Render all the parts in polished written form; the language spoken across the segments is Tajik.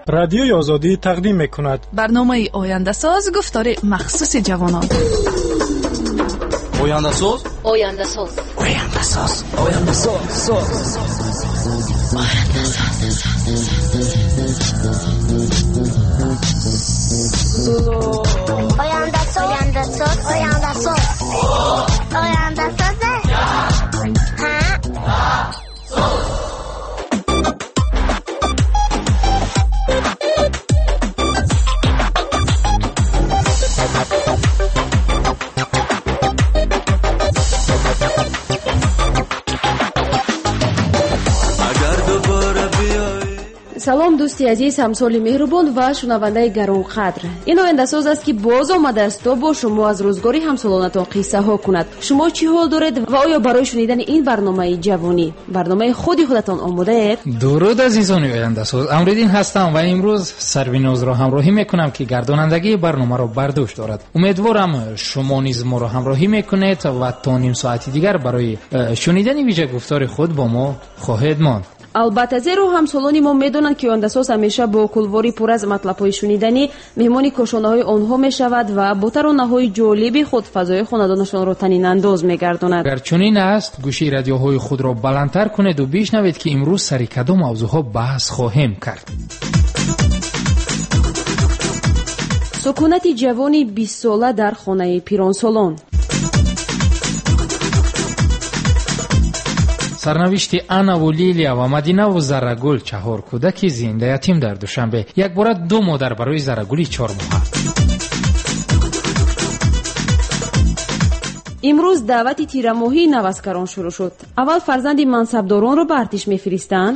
رادیوی آزادی تقدیم می‌کند. برنامه آینده ساز گفتار مخصوص جوانان. آینده ساز. آینده ساز. آینده ساز. آینده ساز. آینده ساز. آینده ساز. آینده ساز. آینده ساز. салом дӯсти азиз, ҳамсоли меҳрубон ва шунавандаи гаронқадр. ин ояндасоз аст ки боз омадааст то бо шумо аз рӯзгори ҳамсолонатон қиссаҳо кунад. шумо чӣ ҳол доред ва оё барои шунидани ин барномаи ҷавонӣ барномаи худи худатон омодаед? дуруд азизони ояндасоз, амридин ҳастам ва имрӯз сарвинозро ҳамроҳӣ мекунам ки гардонандагии барномаро бардошт дорад. умедворам шумо низ моро ҳамроҳӣ мекунед ва то ним соати дигар барои шунидани виҷагуфтори худ бо мо хоҳед монд. албатта, зеро ҳамсолони мо медонанд ки ояндасоз ҳамеша бо кулвори пур аз матлабҳои шуниданӣ меҳмони кошонаҳои онҳо мешавад ва бо таронаҳои ҷолиби худ фазои хонадонашонро танинандоз мегардонад. агар чунин аст, гӯши радиоҳои худро баландтар кунеду бишнавед ки имрӯз сари кадом мавзӯъҳо баҳс хоҳем кард. сукунати ҷавони 20 сола дар хонаи пиронсолон. сарнавишти Анаву Лилия ва Мадинаву Заррагул, 4 кӯдаки зинда ятим дар Душанбе. якбора 2 модар барои Заррагули 4 моҳа. имрӯз даъвати тирамоҳии наваскарон шурӯъ шуд. аввал фарзанди мансабдоронро ба артиш мефиристанд.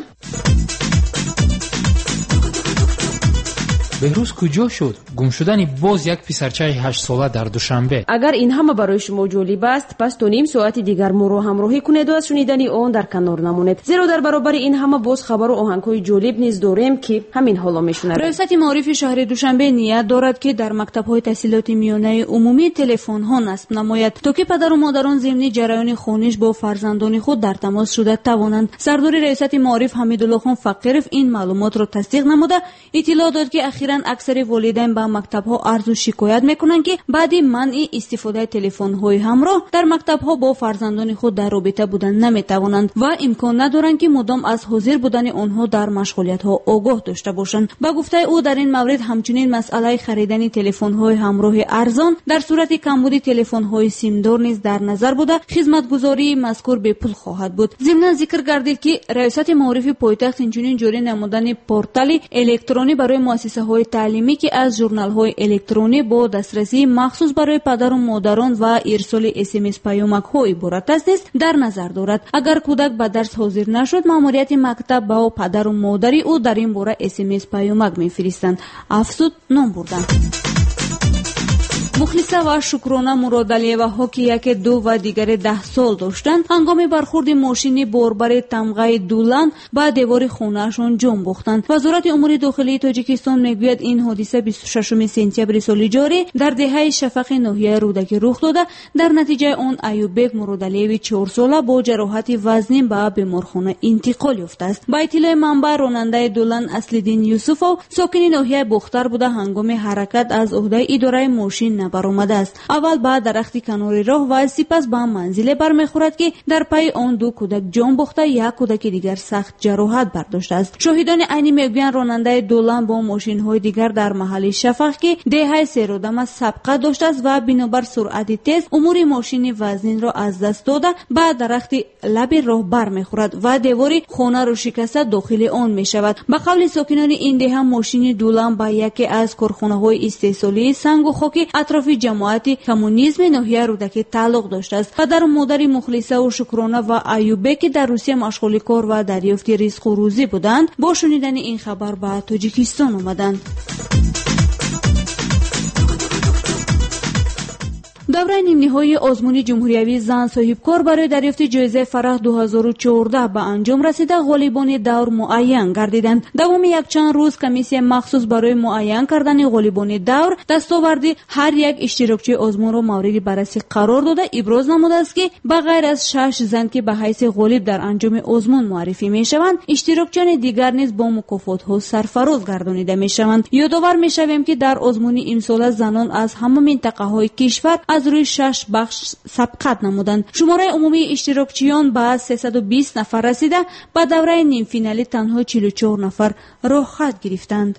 беҳрӯз куҷо шуд? гумшудани боз як писарчаи 8 сола дар Душанбе. агар ин ҳама барои шумо ҷолиб аст, пас то ним соати дигар моро ҳамроҳӣ кунеду аз шунидани он дар канор намонед, зеро дар баробари ин ҳама боз хабару оҳангҳои ҷолиб низ дорем ки ҳамин ҳоло мешунавед. риёсати маорифи шаҳри Душанбе ният дорад ки дар мактабҳои таҳсилоти миёнаи умумӣ телефонҳо насб намояд, то ки падару модарон зимни ҷараёни хониш бо фарзандони худ дар тамос шуда тавонанд. сардори риёсати маориф Ҳамидуллохон Фақиров ин маълумотро тасдиқ намуда иттилоъ дод ки ахиран аксари волидайн ба мактабҳо арзу шикоят мекунанд ки баъди манъи истифодаи телефонҳои ҳамроҳ дар мактабҳо бо фарзандони худ дар робита будан наметавонанд ва имкон надоранд ки мудом аз ҳозир будани онҳо дар машғулиятҳо огоҳ дошта бошанд. ба гуфтаи ӯ дар ин маврид ҳамчунин масъалаи харидани телефонҳои ҳамроҳи арзон дар сурати камбуди телефонҳои симдор низ дар назар буда хизматгузории мазкур бепул хоҳад буд. зимнан зикр гардид ки риёсати маорифи пойтахт инчунин ҷорӣ намудани портали электронӣ барои муассисаҳои таълимӣ ки аз журналҳои электронӣ бо дастрасии махсус барои падару модарон ва ирсоли смс паёмакҳо иборат аст низ дар назар дорад. агар кӯдак ба дарс ҳозир нашуд, маъмурияти мактаб ба падару модари ӯ дар ин бора смс паёмак мефиристанд, афзуд ном бурданд. мухлиса ва Шукрона Муродалиеваҳо ки яке 2 ва дигаре 10 сол доштанд, ҳангоми бархурди мошини борбари тамғаи Дулан ба девори хонаашон ҷон бохтанд. вазорати умури дохилии Тоҷикистон мегӯяд ин ҳодиса 26 сентябри соли ҷорӣ дар деҳаи Шафақи ноҳияи Рӯдакӣ рух дода, дар натиҷаи он Аюббек Муродалиеви 4 сола бо ҷароҳати вазнин ба беморхона интиқол ёфтааст. ба иттилои манбаъ, ронандаи Дулан Аслиддин Юсуфов сокини ноҳияи Бухтар буда ҳангоми ҳаракат аз уҳдаи идораи мошин баромадааст. аввал ба дарахти канори роҳ ва сипас ба манзиле бармехӯрад ки дар пайи он 2 кӯдак ҷон бохта, як кӯдаки дигар сахт ҷароҳат бардоштааст. шоҳидони айнӣ мегӯянд ронандаи Дулан бо мошинҳои дигар дар маҳалли Шафақ ки деҳаи серодама сабқа доштааст ва бинобар суръати тез умури мошини вазнинро аз даст дода ба дарахти лаби роҳ бармехӯрад ва девори хонаро шикаста дохили он мешавад. ба қавли сокинони ин деҳа, мошини Дулан ба яке аз корхонаҳои истеҳсолии сангу хоки атрофи ҷамоати коммунизми ноҳияи Рӯдакӣ тааллуқ доштааст. падару модари Мухлисаву Шукрона ва Аюббек ки дар Русия машғули кор ва дарёфти ризқу рӯзӣ буданд, бо шунидани ин хабар ба Тоҷикистон омаданд. دوره نیم‌نهایی آزمون جمهوریوی زن صاحبکار برای دریافت جایزه فرح 2014 به انجام رسیده غالبان دور معین گردیدند. دوام یک چند روز کمیسیون مخصوص برای معین کردن غالبان دور دستاورد هر یک اشتراکچی آزمون را مورد بررسی قرار داده ابراز نموده است که به غیر از 6 زن که به حیث غالب در انجام آزمون معرفی میشوند، اشتراکچیان دیگر نیز با مکافات‌ها سرفراز گردانیده میشوند. یادآور میشویم که در آزمون امسال زنان از همه منطقه‌های کشور از روی 6 بخش سبقت نمودند. شماره عمومی اشتراکچیان به 320 نفر رسیده، به دوره نیم فینالی تنها 44 نفر راه خط گرفتند.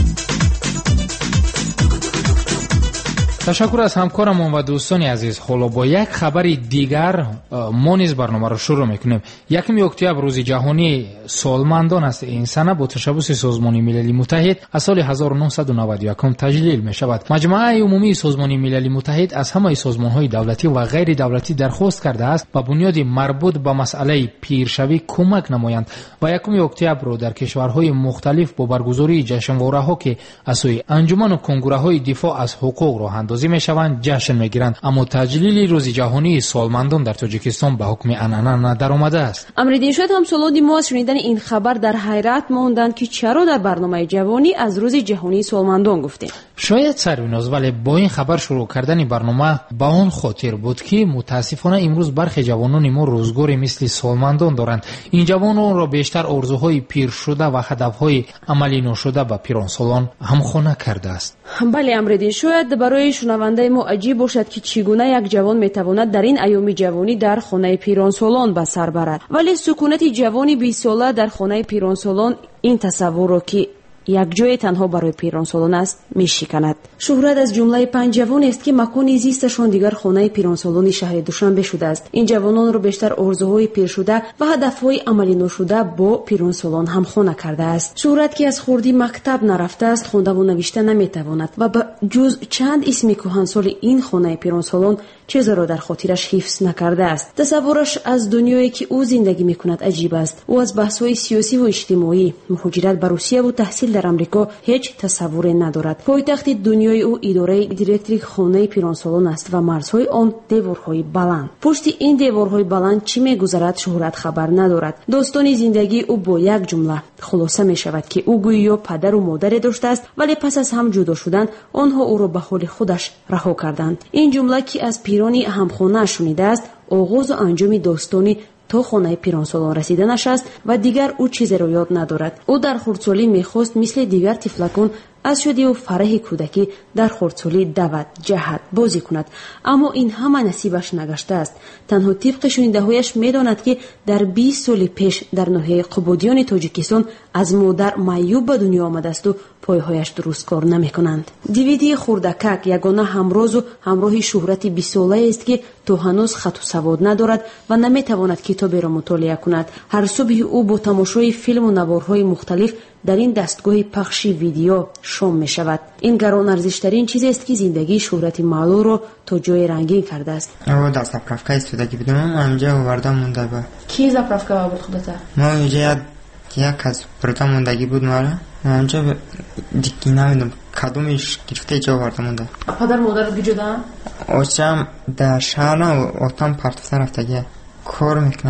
تشکر از همکارمون و دوستان عزیز. حالا با یک خبر دیگر ما نیز برنامه را شروع میکنیم. 1 اکتبر روز جهانی سالمندان است. این سنه با تشبث سازمان ملل متحد از سال 1991 تجلیل می شود. مجمع عمومی سازمان ملل متحد از همه سازمان‌های دولتی و غیر دولتی درخواست کرده است با بنیاد مربوط به مسئله پیرشوی کمک نمایند و 1 اکتبر را در کشورهای مختلف با برگزاری جشنواره‌ها که از سوی انجمن و کنگره‌های دفاع از حقوق راه میشوند جشن میگیرند. اما تجلیل روز جهانی سالمندان در تاجیکستان به حکم عنعنه در آمده است. امریدین شاید همسالان ما از شنیدن این خبر در حیرت ماندند که چرا در برنامه جوانی از روز جهانی سالمندان گفتیم. شاید سرویناز، ولی با این خبر شروع کردن برنامه به آن خاطر بود که متاسفانه امروز برخی جوانان ما روزگاری مثل سالمندان دارند. این جوانان را بیشتر آرزوهای پیر شده و هدفهای عملی نشده به پیرانسالان همخوانه کرده است. بله امریدین، شاید برای شنونده ما عجیب باشد که چگونه یک جوان میتواند در این ایام جوانی در خانه پیرانسالان به سر برد، ولی سکونت جوانی 20 ساله در خانه پیرانسالان این تصور را که یک جای تنها برای پیرانسالان است میشکند. شهرت از جمله 5 جوان است که مکان زیستشان دیگر خانه پیرانسالان شهر دوشنبه شده است. این جوانان را بیشتر آرزوهای پیر شده و هدفهای عملی نشده با پیرانسالان همخوانه کرده است. شهرت که از خردی مکتب نرفته است، خوانده و نوشته نمیتواند و به جز چند اسم کهنسال این خانه پیرانسالان چیزی را در خاطرش حفظ نکرده است. تصورش از دنیایی که او زندگی میکند عجیب است. او از بحث‌های سیاسی و اجتماعی، مهاجرت به روسیه و تحصیل در آمریکا هیچ تصوری ندارد. پایتخت دنیای او اداره دیرکتوری خانه پیرانسالان است و مرزهای آن دیوارهای بلند. پشت این دیوارهای بلند چی میگذرد شهرت خبر ندارد. داستان زندگی او با یک جمله خلاصه می شود که او گویا پدر و مادری داشته است، ولی پس از هم جدا شدن آنها او را به حال خودش رها کردند. این جمله که از پیرانی همخوانه شنیده است آغاز و انجام داستانی تا خانه پیرانسالان رسیدنش است و دیگر او چیزی را یاد ندارد. او در خردسالی میخواست مثل دیگر طفلکان از شادی و فرح کودکی در خردسالی دود، جهد، بازی کند، اما این همه نصیبش نگشته است. تنها طبق شنیده‌هایش میداند که در 20 سال پیش در ناحیه قبادیان تاجیکستان از مادر معیوب به دنیا آمده است و پایهایش درست کار نمیکنند. دیویدی خردکک یگانه همراز و همراه شهرت 20 ساله است که تا هنوز خط و سواد ندارد و نمیتواند کتابی را مطالعه کند. هر صبح او با تماشای فیلم و نوارهای مختلف در این دستگاه پخش ویدیو شام می شود. این گران ارزشترین چیزی است که زندگی شهرت معلو را تا جای رنگین کرده است. او در زپرافکا استودگی بودم، همینجا آوردم مونده با. کی زپرافکا آورد خودت؟ ما اینجا یک از بردا موندگی بود مرا. همینجا دیگه نمیدونم کدومش گرفته اینجا آوردم مونده. پدر مادرت جدا؟ آچم در شهر آتام پرتوسه رفتگی کار میکنم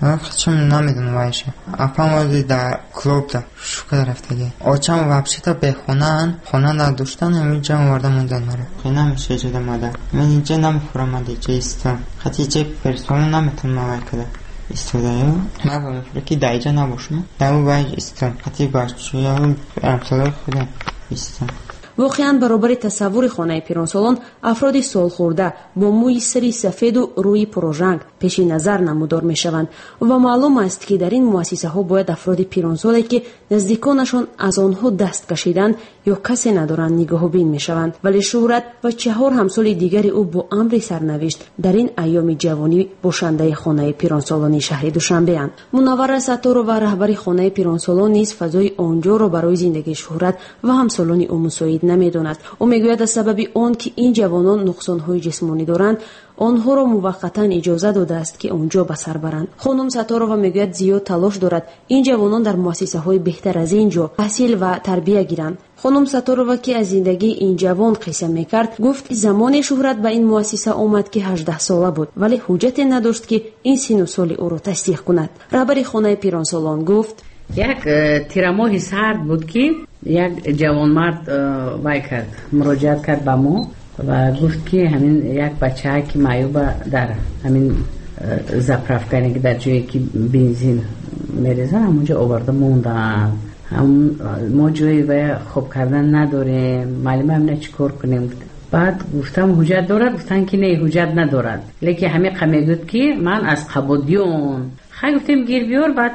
چم نمیدونم وایشه. اپام ولی در کلوب دا شوکه رفتگی. آچم وابشی تا به خونه نداشتن همینجا آوردم موندن مرا. خیلی نمیشه جدا مادر. من اینجا نمیخورم من دیجا ایستم. حتی اینجا پرسنل نمیتونم موای کده. ایستودایو من بمیفره که دایجا نباشم. دایو باید ایستم. حتی باشوی هم امثال خودم ایستم. واقعا برابر تصور خانه پیرانسالان افراد سال خورده با موی سری سفید و روی پررنگ پیش نظر نمودار می شوند و معلوم است که در این مؤسسه ها باید افراد پیرانسالی که نزدیکانشان از آنها دست کشیدند یا کسی ندارند نگاه بین می شوند. ولی شهرت و 4 همسال دیگری او با امر سرنوشت در این ایام جوانی باشنده خانه پیرانسالان شهر دوشنبه اند. منور ستار و رهبر خانه پیرانسالان نیز فضای آنجا را برای زندگی شهرت و همسالان او مساعد نمیداند. او میگوید از سبب آن که این جوانان نقصان‌های جسمانی دارند آنها را موقتا اجازه داده است که اونجا به سر برند. خانم ستارова میگوید زیاد تلاش دارد این جوانان در مؤسسه‌های بهتر از اینجا تحصیل و تربیه گیرند. خانم ستارова که از زندگی این جوان قصه میکرد گفت زمان شهرت به این مؤسسه آمد که 18 ساله بود ولی حجت نداشت که این سن و سال او را تصدیق کند. رهبر خانه پیرانسالان گفت یک تیرماه سرد بود که یک جوانمرد وای کرد مراجعت کرد به ما و گفت که همین یک بچه که معیوب در همین زپرافکنی که در جایی که بنزین میریزن همونجا آورده موندن. ما جایی و خوب کردن نداریم معلومه هم نه چی کار کنیم. بعد گفتم حجت دارد؟ گفتن که نه حجت ندارد لیکن همین قمی گفت که من از قبادیون خیلی گفتیم گیر بیار. بعد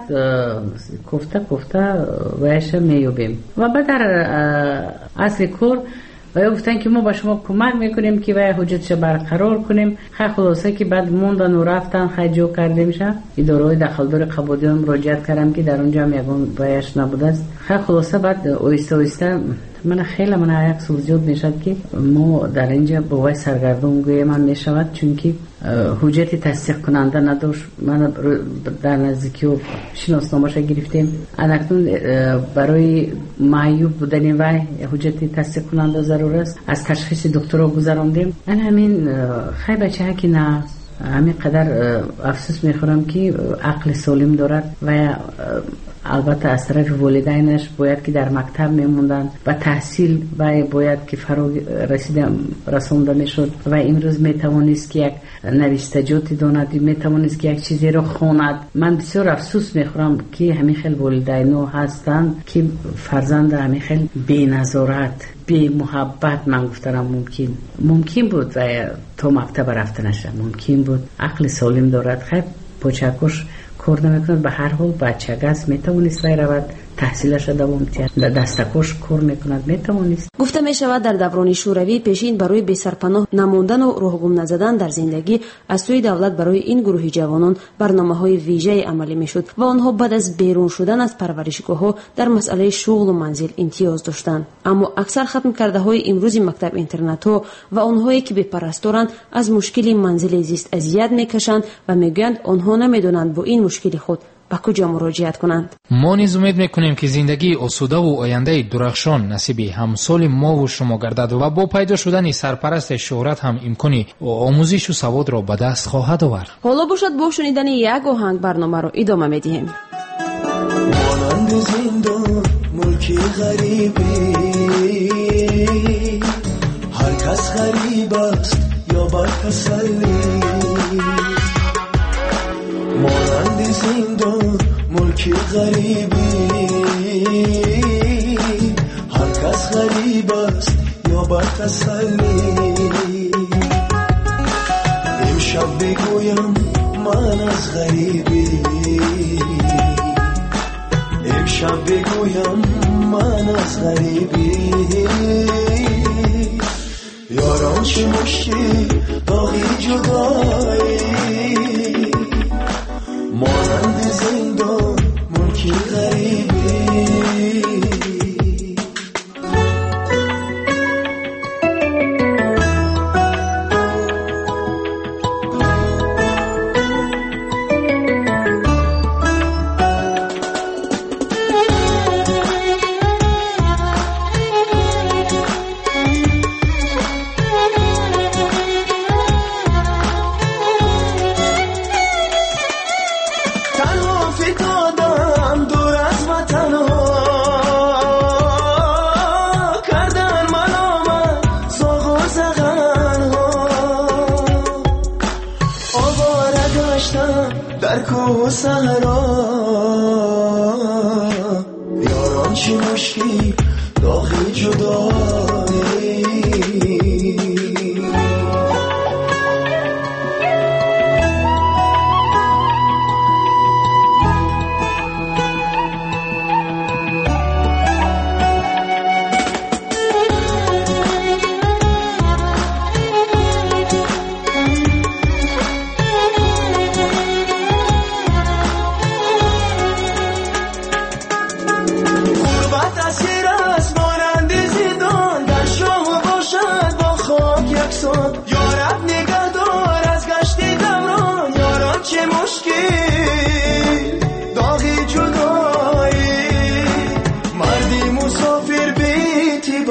کفته ویش میوبیم و بعد در اصل کار و گفتن که ما با شما کمک میکنیم که وی حجتش برقرار کنیم. خیلی خلاصه که بعد موندن و رفتن خیلی جو کرده میشه. اداره دخلدار قبادیان مراجعت کردم که در اونجا هم یکون ویش نبوده است. خیلی خلاصه بعد اویسته من خیلی یک سوزیود میشد که ما در اینجا با وی سرگردون گویم هم میشود چون که حجت تصدیق کننده نداشت. من در نزدیکی و شناسنامه‌اش گرفتیم. اکنون برای معیوب بودن وی حجت تصدیق کننده ضرور است. از تشخیص دکتر گذراندیم. همین خیلی بچه که نه همین قدر افسوس میخورم که عقل سالم دارد و البته از طرف والدینش باید که در مکتب میموندن و تحصیل و باید که فرا رسونده میشد و امروز میتوانست که یک نویسندجاتی داند، میتوانست که یک چیزی را خواند. من بسیار افسوس میخورم که همین خیلی والدین هستند که فرزند همین خیلی بی نظارت بی محبت من گفتم ممکن بود و تا مکتب رفتنش ممکن بود. عقل سالم دارد خیلی پوچکش کار نمیکند. به هر حال بچه است میتوانست وی رود تحصیلش دوام دهد دستکش کار میکند میتوانست. گفته میشود در دوران شوروی پیشین برای بی‌سرپناه نماندن و راهگم نزدن در زندگی از سوی دولت برای این گروه جوانان برنامه‌های ویژه‌ای عملی میشد و آنها بعد از بیرون شدن از پرورشگاه‌ها در مسئله شغل و منزل امتیاز داشتند. اما اکثر ختم کرده‌های امروزی مکتب اینترنت‌ها و آنهایی که بی‌پرستارند از مشکل منزل زیست اذیت میکشند و میگویند آنها نمیدونند با این مشکل خود به کجا مراجعت کنند. ما نیز امید میکنیم که زندگی آسوده و آینده درخشان نصیب همسال ما و شما گردد و با پیدا شدن سرپرست شهرت هم امکانی آموزش و سواد را به دست خواهد آورد. حالا باشد با شنیدن یک آهنگ برنامه را ادامه میدیم. مانند زندان ملکی غریبی هر کس غریب است یا بر تسلی. مانند زندان ملکی غریبی هر کس غریب است یا بر تسلی. امشب بگویم من از غریبی امشب بگویم من از غریبی. یاران چه مشتی داغی جدایی مانند زندان ملکی غریبی. در کوه و صحرا یاران چی مشکی داغی جدایی.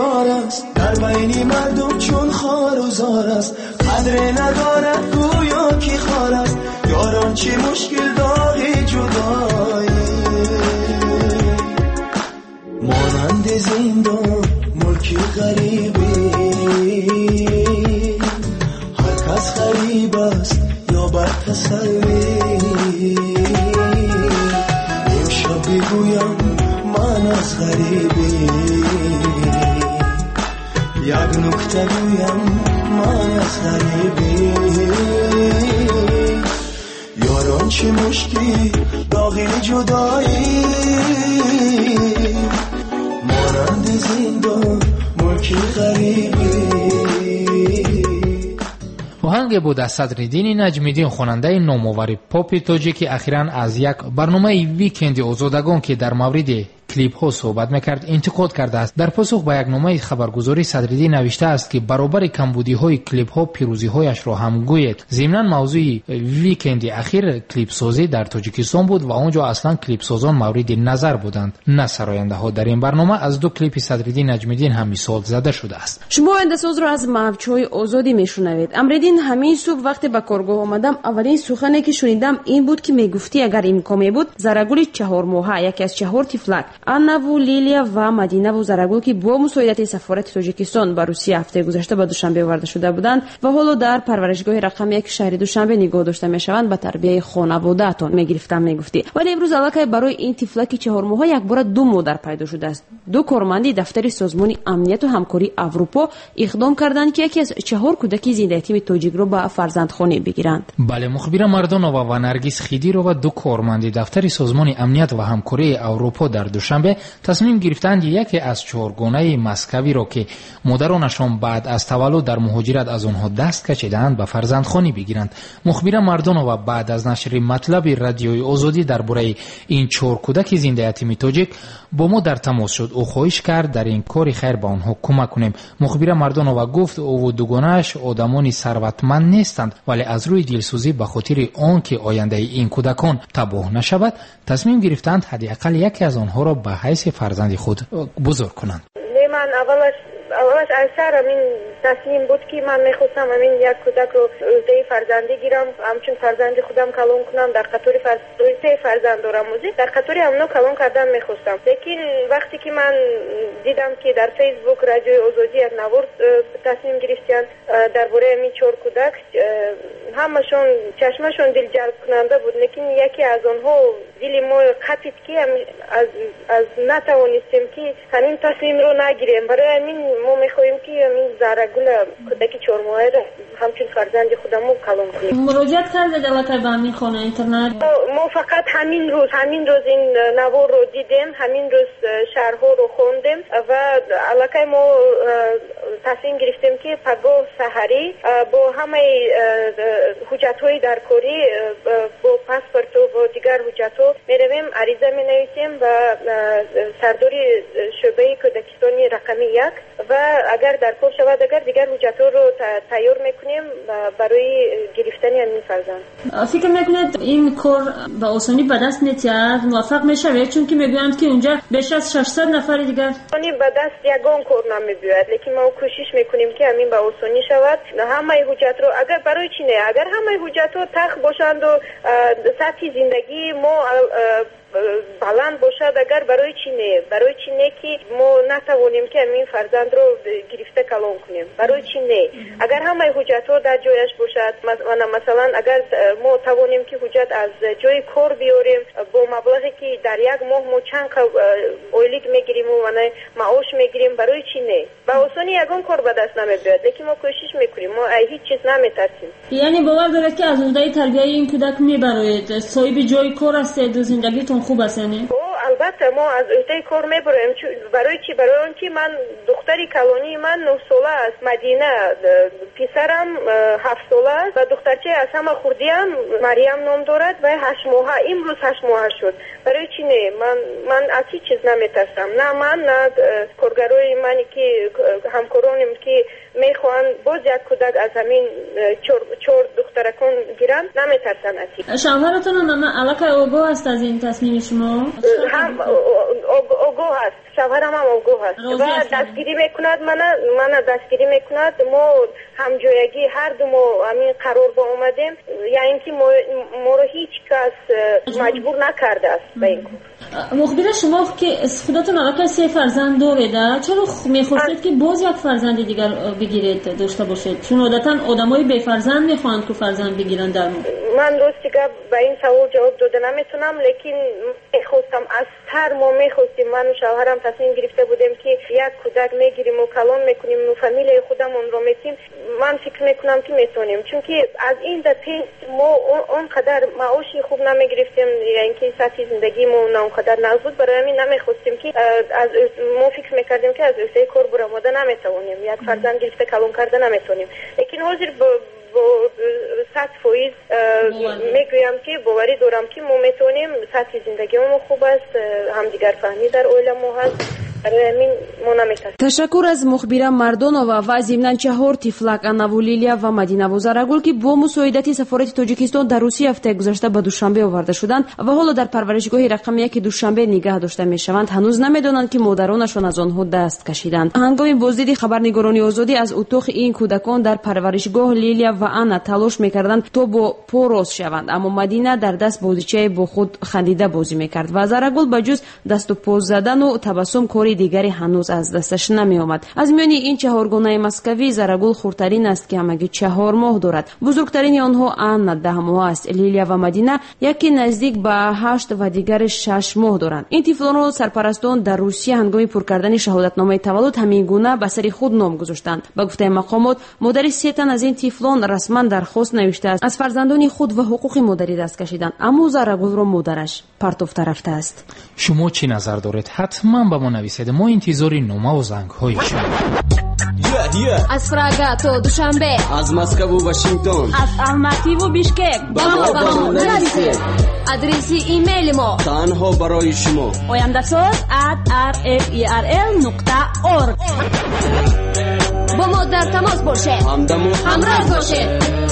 آشکار است، در بین مردم چون خار و زار است، قدر ندارد گویا کی خار است، یاران چی مشکل داغی جدایی، مانند زندان ملکی غریبی، هر کس غریب است یا بر تسلی، امشب بگویم من از غریبی، یک نکته گویم من از غریبی، یاران چی مشکی داغی جدایی، مانند زندان ملکی غریبی. آهنگ بود از صدرالدین نجمیدین، خواننده نامآور پاپ تاجیکی، اخیراً از یک برنامه ویکند آزادگان که در مورد کلیپ ها صحبت میکرد انتقاد کرده است. در پاسخ به یک نامه خبرگزاری صدرالدین نوشته است که برابر کمبودی های کلیپ ها پیروزی هایش را هم گوید. ضمناً موضوع ویکند اخیر کلیپ سازی در تاجیکستان بود و آنجا اصلا کلیپ سازان مورد نظر بودند نه سراینده ها. در این برنامه از دو کلیپ صدرالدین نجمیدین هم مثال زده شده است. شما آینده ساز را از موجهای آزادی میشنوید. امروز همین صبح وقتی به کارگاه آمدم اولین سخنی که شنیدم این بود که میگفتی اگر امکان بود زرگل 4 ماهه یکی از 4 طفلک آنا و لیلیا و مدینه و زرگل که با مساعدت سفارت تاجیکستان به روسیه هفته گذشته به دوشنبه آورده شده بودند و حالا در پرورشگاه رقم 1 شهر دوشنبه نگاه داشته میشوند به تربیت خانواده‌تان میگرفتم میگفتی. ولی امروز علاقه برای این طفلک 4 ماهه یک بار 2 مادر پیدا شده است. 2 کارمند دفتر سازمان امنیت و همکاری اروپا اقدام کردند که یکی از 4 کودک زنده یتیم تاجیک را به فرزندخانه بگیرند. بله، مخبر مردانова و نرگس خیدیرو و 2 کارمند دفتر سازمان امنیت و همکاری اروپا در دوشنبه تصمیم گرفتند یکی از 4 گونه مسکوی را که مادرانشان بعد از تولد در مهاجرت از آنها دست کشیدند به فرزندخانه بگیرند. مخبر مردانova بعد از نشر مطلب رادیوی آزادی درباره این 4 کودک زنده یتیم تاجیک با ما در تماس شد. او خواهش کرد در این کار خیر به آنها کمک کنیم. مخبر مردانova گفت او و 2 گونه‌اش آدمانی ثروتمند نیستند، ولی از روی دلسوزی به خاطر آنکه آینده این کودکان تباه نشود تصمیم گرفتند حداقل یکی از آنها را به حیث فرزند خود بزرگ کنند. من اولش اثر همین تصمیم بود که من میخواستم همین یک کودک رو عهده فرزندی گیرم، همچون فرزند خودم کلون کنم. در قطار 3 فرزند دارم، در قطار همونو کلون کردن میخواستم. لیکن وقتی که من دیدم که در فیسبوک رادیوی آزادی یک نوار تصمیم گرفتن درباره همین 4 کودک، همشون چشمشون دل جلب کننده بود، لیکن یکی از آنها دل ما قطعید که از نتوانستیم که همین تصمیم رو نگیریم. برای همین ما میخواهیم که همین زرگل کودک 4 ماهه را همچون فرزند خودمو کلون کنیم. مراجعه کردید علاقه به همین خانه اینترنت؟ ما فقط همین روز این نوار رو دیدیم، همین روز شرح رو خوندیم و علاقه ما تصمیم گرفتیم که پگاه سحری با همه حجت‌های درکاری با پاسپورت و با دیگر حجت‌ها میرویم، عریضه مینویسیم و سردار شعبه کودکستانی رقم 1 و اگر در کار شود اگر دیگر حجت‌ها رو تیار میکنیم برای گرفتن همین فرزند. فکر میکنید این کار به آسانی به دست نمیاد، موفق میشوید؟ چون که میگویند که اونجا بیش از 600 نفر دیگر به دست یگان کار نمیاد، لیکن ما کوشش میکنیم که همین به آسانی شود. همه حجت رو اگر برای چی نه، اگر همه حجت رو تخ باشند و سطح زندگی ما بلند باشد، اگر برای چی نه که ما نتوانیم که همین فرزند رو گرفته کلان کنیم؟ برای چی نه؟ اگر همه حجت ها در جایش باشد، مثلا اگر ما توانیم که حجت از جای کار بیاریم با مبلغی که در یک ماه ما چند اولیگ میگیریم و معاش میگیریم، برای چی نه؟ با آسانی یگان کار به دست نمیاد، لیکن ما کوشش میکنیم، ما هیچ چیز نمیترسیم. یعنی باور دارید که از عهده تربیت این کودک میبرید، صاحب جای کار هستید و زندگیتون خوب است؟ یعنی البته ما از عهده کار میبریم. برای چی؟ برای اینکه من دختری کلانی من 9 ساله است، مدینه پسرم 7 ساله است و دخترچه از همه خوردیم مریم نام دارد و 8 ماهه، امروز 8 ماهه شد. برای چی نه؟ من از هیچ چیز نمیترسم، نه من نه کارگرای منی که همکارانم که میخوان باز یک کودک از همین 4 دخترکان گیرن، نمیترسن از هیچ. شوهرتون هم علاقه آگاه است از این تصمیم شما؟ آگاه است، شوهرم هم آگاه است و دستگیری میکند، من دستگیری میکند. ما همجایگی هر دو ما همین قرار با اومدیم، یعنی اینکه ما رو هیچ کس مجبور نکرده است به این کار. مخبر شما که خودتون الان 3 فرزند دارید، چرا میخواستید که باز یک فرزند دیگر بگیرید داشته باشید؟ چون عادتا آدمای بی فرزند میخوان که فرزند بگیرن. در من دوست دیگه به این سوال جواب داده نمیتونم، لیکن میخواستم از سر ما میخواستیم، من و شوهرم تصمیم گرفته بودیم که یک کودک میگیریم و کلان میکنیم و فامیل خودمون رو میتیم. من فکر میکنم که میتونیم، چون که از این دفعه ما اونقدر معاشی خوب نمیگرفتیم، یعنی که سطح زندگیمون اونقدر نبود، برای همین نمیخواستیم که از ما فکر میکردیم که از اوسه کار برآمده نمیتونیم، یک فرزند گرفته کلان کرده نمیتونیم. لیکن حاضر با 100% میگویم که باوری دارم که ما میتونیم، سطح زندگیمون خوب است، همدیگر فهمی در اویل ما هست. ташаккур аз мухбира мардонова ва зимнан 4 тифлак Анаву Лилия ва Мадинаву Зарагул ки бо мусоидати сафорати Тоҷикистон дар Русия ҳафтаи гузашта ба Душанбе оварда шуданд ва ҳоло дар парваришгоҳи рақами 1 Душанбе нигоҳ дошта мешаванд, ҳанӯз намедонанд ки модаронашон аз онҳо даст кашиданд. ҳангоми боздиди хабарнигорони озодӣ аз утоқи ин кӯдакон дар парваришгоҳ Лилия ва Анна талош мекарданд то бо по рост шаванд, аммо Мадина дар даст бозичае бо худ хандида бозӣ мекард ва Зарагул ба ҷуз дасту по задану табассум кори дигаре ҳанӯз аз дасташ намеомад. аз миёни ин 4 гонаи маскавӣ Зарагул хурдтарин аст ки ҳамагӣ 4 моҳ дорад. бузургтарини онҳо Анна 10 моҳ аст. Лилия ва Мадина яке наздик ба 8 ва дигаре 6 моҳ доранд. ин тифлонро сарпарастон дар Русия ҳангоми пур кардани шаҳодатномаи таваллуд ҳамин гуна ба сари худ ном гузоштанд. ба гуфтаи мақомот модари 3 тан аз ин тифлон расман дархост навиштааст аз фарзандони худ ва ҳуқуқи модарӣ даст кашиданд, аммо Зарагулро модараш партофта рафтааст. шумо чӣ назар доред? ҳатман ба мо нависед. мо интизори номаву зангҳои шумо. аз Прага то Душанбе, аз Москву Вашингтон, аз Алмативу Бишкек ба мо нависед. адреси имейли мо танҳо барои шумо oyandasoz@rferl.org. бо мо дар тамос бошед, ҳамроҳ бошед.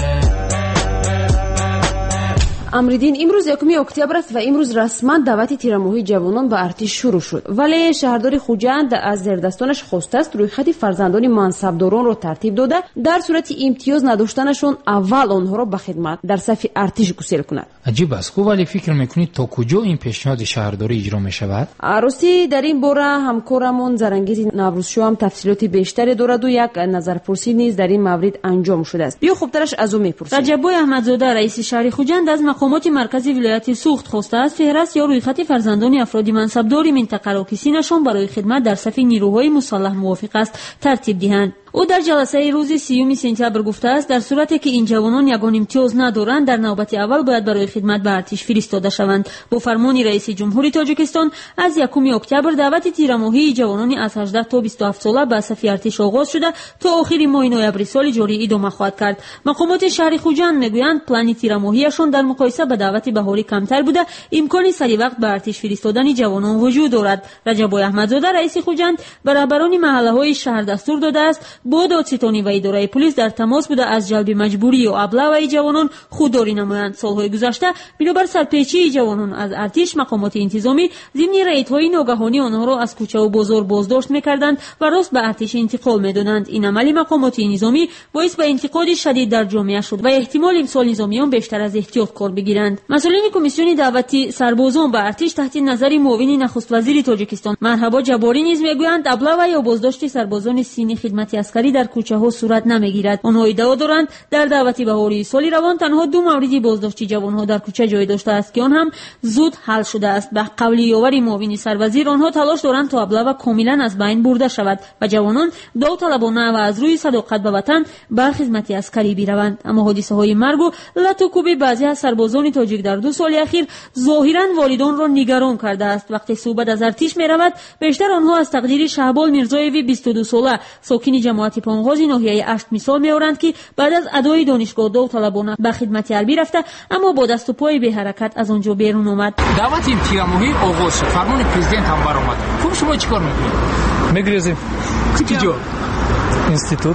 амридин имрӯз 1 октябр аст ва имрӯз расман даъвати тирамоҳии ҷавонон ба артиш шурӯъ шуд, вале шаҳрдори Хуҷанд аз зердастонаш хостааст рӯйхати фарзандони мансабдоронро тартиб дода дар сурати имтиёз надоштанашон аввал онҳоро ба хидмат дар сафи артиш гусел кунад. аҷиб аст. ку вале фикр мекунед то куҷо ин пешниҳоди шаҳрдорӣ иҷро мешавад? рости дар ин бора ҳамкорамон Зарангези Наврӯзшо ҳам тафсилоти бештаре дораду як назарпурсӣ низ дар ин маврид анҷом шудааст. биё хубтараш аз ӯ мепурсем. раҷаббой аҳмадзода раиси шаҳри Хуҷанд аз мақомоти маркази вилояти Суғд хостааст феҳраст ё рӯйхати фарзандони афроди мансабдори минтақаро ки синашон барои хидмат дар сафи нирӯҳои мусаллаҳ мувофиқ аст тартиб диҳанд. ӯ дар ҷаласаи рӯзи 30 сентябр гуфтааст дар сурате ки ин ҷавонон ягон имтиёз надоранд дар навбати аввал бояд барои хидмат ба артиш фиристода шаванд. бо фармони раиси ҷумҳури Тоҷикистон аз 1 октябр даъвати тирамоҳии ҷавонони аз 18 то 27 сола ба сафи артиш оғоз шуда то охири моҳи ноябри соли ҷорӣ идома хоҳад кард. мақомоти шаҳри Хуҷанд мегӯянд плани тирамоҳияшон дар муқоиса ба даъвати баҳорӣ камтар буда имкони саривақт ба артиш фиристодани ҷавонон вуҷуд дорад. раҷаббой аҳмадзода раиси Хуҷанд ба раҳбарони маҳаллаҳои шаҳр дастур додааст бо додситонӣ ва идораи пулис дар тамос буда аз ҷалби маҷбурӣ ё аблаваи ҷавонон худдорӣ намоянд. солҳои гузашта бинобар сарпечии ҷавонон аз артиш мақомоти интизомӣ зимни рейдҳои ногаҳонӣ онҳоро аз кӯчаву бозор боздошт мекарданд ва рост ба артиш интиқол медоданд. ин амали мақомоти низомӣ боис ба интиқоди шадид дар ҷомеа шуд ва эҳтимол имсол низомиён бештар аз эҳтиёт кор бигиранд. масъулини комиссиони даъвати сарбозон ба артиш таҳти назари муовини нахуствазири Тоҷикистон Марҳабо Ҷаборӣ низ мегӯянд аблава ё боздошти сарбозони синни хидмати аскарӣ дар кӯчаҳо сурат намегирад. онҳо иддао доранд дар даъвати баҳории соли равон танҳо 2 мавриди боздошти ҷавонҳо дар кӯча ҷой доштааст ки он ҳам зуд ҳал шудааст. ба қавли ёвари муовини сарвазир онҳо талош доранд то аблава комилан аз байн бурда шавад ва ҷавонон довталабона ва аз рӯи садоқат ба ватан ба хизмати аскарӣ бираванд. аммо ҳодисаҳои маргу лату кӯби баъзе аз сарбозони тоҷик дар 2 соли ахир зоҳиран волидонро нигарон кардааст. вақте суҳбат аз артиш меравад бештар онҳо аз тақдири Шаҳбол Мирзоеви 22 сола сокини ҷамоати понғози ноҳияи Ашт мисол меоранд ки баъд аз адои донишгоҳ довталабона ба хидмати ҳарбӣ рафта аммо бо дасту пои беҳаракат аз он ҷо берун омад. даъвати тирамоҳӣ оғоз шуд, фармони президент ҳам баромад. хуб шумо чӣ кор мекунед? мегрезем. куҷо ҷо? институт.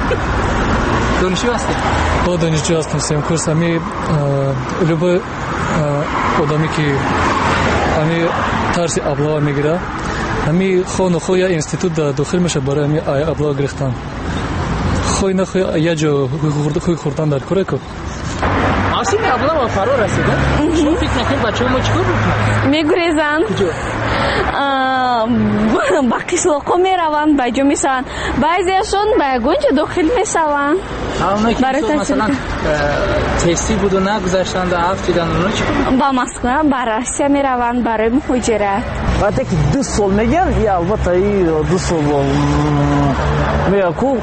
донишҷӯ ҳастед? донишҷӯ ҳастам. 3 курс. ҳами любой одаме ки امی ترس ابلاغ میگیره. امی خانه خوی اینستیتوت در داخل میشه برای امی ابلاغ گرفتن. خوی نخوی یه جا خوی خوردن در کره که آسین ابلاغ فرار رسیده؟ شما فکر نکنید بچه ما چیکار بکنید؟ میگریزن. کجا؟ با قسلقو میروند با جو میسوند. بعضیشون با گنج داخل میسوند. اونایی که مثلا تستی بود و نگذاشتند و افتیدن اونا چیکار؟ با مسکو با روسیه میروند برای مهاجرت. وقتی که 2 سال میگن یا البته این 2 سال میگه کو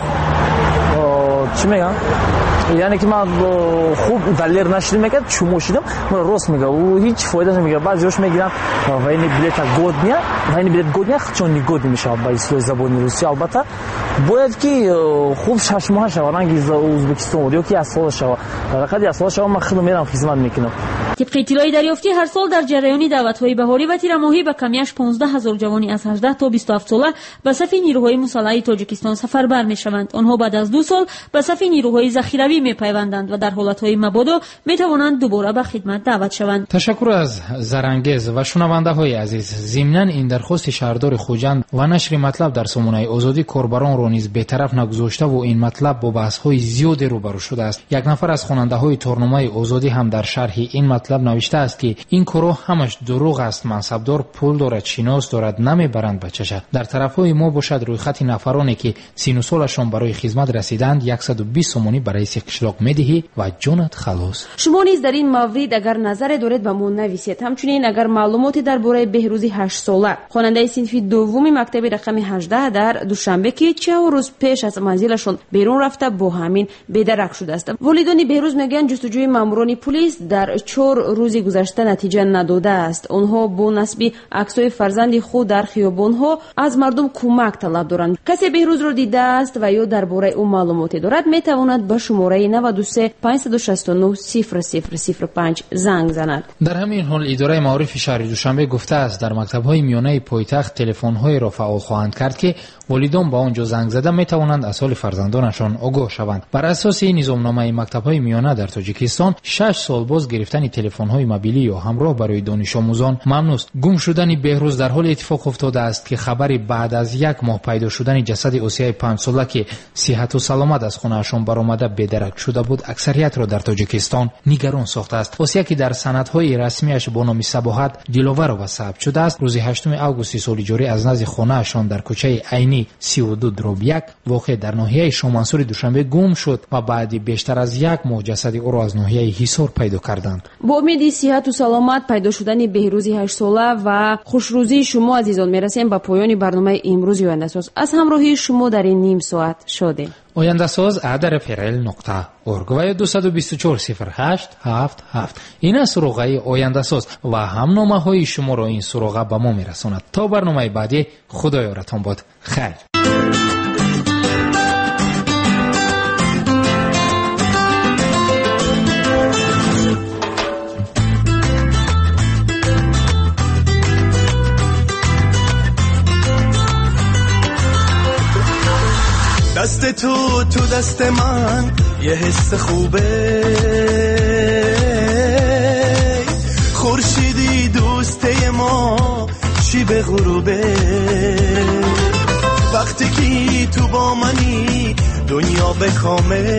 چی میگن؟ یعنی که من خوب دلیر نشدیم میگه شما شدم من راست میگه و هیچ فایده نمیگه. بعضیش میگیرن و این بلیت گودنیا و این بلیت گودنیا چون گود میشه با اصطلاح زبان روسی. البته باید که خوب 6 ماه شو رنگ ازبکستان یا که اصلا شو فقط اصلا شو من خودم میرم خدمت میکنم. طبق اطلاعی دریافتی هر سال در جریان دعوت‌های بهاری و تیر ماهی به کمیش 15000 جوانی از 18 تا 27 ساله به صف نیروهای مسلح تاجیکستان سفربر میشوند. آنها بعد از 2 سال به صف نیروهای ذخیروی میپیوندند و در حالت‌های مبادا میتوانند دوباره به خدمت دعوت شوند. تشکر از زرنگز و شنونده‌های عزیز. ضمناً این درخواست شهردار خوجند و نشر مطلب در سامانه آزادی کاربران را نیز بی‌طرف نگذاشته و این مطلب با بحث‌های زیاد روبرو شده است. یک نفر از خواننده‌های تورنمای آزادی هم در شرح این مطلب نوشته است که این کارو همش دروغ است. منصبدار پول دارد، شناس دارد، نمیبرند بچه‌ش. در طرف‌های ما باشد روی خط نفرانی که سین و سالشان برای خدمت رسیدند 120 سومانی برای رئیس قشلاق میدهی و جانت خلاص. شما نیز در این مورد اگر نظر دارید به ما نویسید. همچنین اگر معلوماتی درباره بهروزی 8 ساله خواننده صنف دوم مکتب رقم 18 در دوشنبه که 4 روز پیش از منزلشون بیرون رفته با همین بدرک شده است. والدین بهروز میگن جستجوی ماموران پلیس در 4 روز گذشته نتیجه نداده است. آنها با نسبی عکسای فرزند خود در خیابان‌ها از مردم کمک طلب دارند. کسی بهروز را دیده است و یا درباره او معلوماتی دارد میتواند به شماره 93 569 0005 زنگ زند. در همین حال اداره معارف شهر دوشنبه گفته است در مکتب‌های میانه پایتخت تلفن‌های را فعال خواهند کرد که والدین با آنجا زنگ زده میتوانند از حال فرزندانشان آگاه شوند. بر اساس نظامنامه مکتب‌های میانه در تاجیکستان 6 سال باز گرفتن تلفن‌های موبیلی یا همراه برای دانش آموزان ممنوع است. گم شدن بهروز در حال اتفاق افتاده است که خبری بعد از 1 ماه پیدا شدن جسد آسیای 5 ساله که صحت و سلامت از خانه‌شان برآمده بدرک شده بود اکثریت را در تاجیکستان نگران ساخته است. آسیا که در سندهای رسمیش با نام سباحت دلاور و ثبت شده است روز 8 آگوست سال جاری از نزد خانه‌شان در کوچه عینی 32/1 واقع در ناحیه شامنصور دوشنبه گم شد و بعد بیشتر از 1 ماه جسد او را از ناحیه حصار پیدا کردند. با امید صحت و سلامت پیدا شدن بهروزی 8 ساله و خوشروزی شما عزیزان میرسیم به پایان برنامه امروز آینده ساز. از همراهی شما در این نیم ساعت شادیم. آینده ساز @ferel.org و 2240877 این است سراغه آینده ساز و همنامه های شما را این سراغه به ما میرساند. تا برنامه بعدی خدا یارتان باد. خیر. دست تو دست من یه حس خوبه، خورشیدی دوسته ما چی به غروبه، وقتی که تو با منی دنیا به کامه،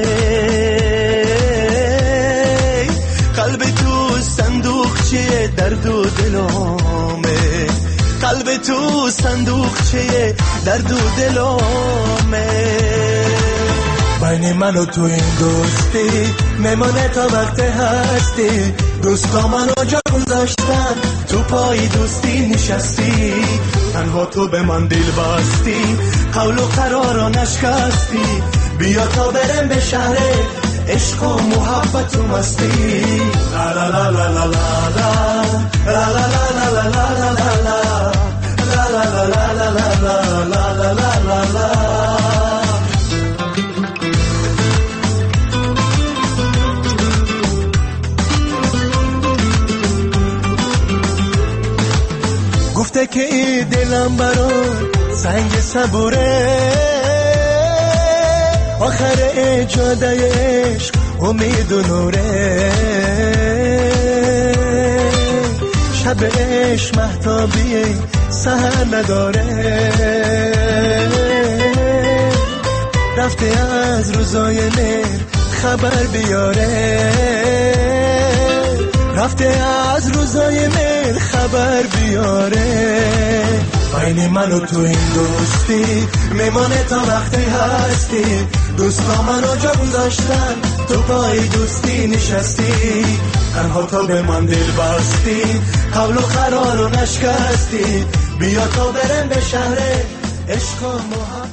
قلب تو صندوقچه درد و دلامه، قلب تو صندوقچه درد و دلامه، بین من و تو این دوستی میمونه تا وقت هستی، دوستا منو جا گذاشتن تو پای دوستی نشستی، تنها تو به من دل بستی قول و قرارو نشکستی، بیا تا برم به شهر عشق و محبت و مستی، لا لا لا لا لا لا لا لا لا لا لا لا. گفته که ای دلم برای سنگ صبوره، آخر اجاده عشق امید و نوره، شب عشق مهتابی سحر نداره، رفته از روزای مهر خبر بیاره، رفته از روزای مهر خبر بیاره. بین من و تو این دوستی میمانه تا وقتی هستی، دوستا منو جا گذاشتن تو پای دوستی نشستی، تنها تو به من دل بستی، قول و قرار رو نشکستی. بیا تا برم به شهر عشق و محبت.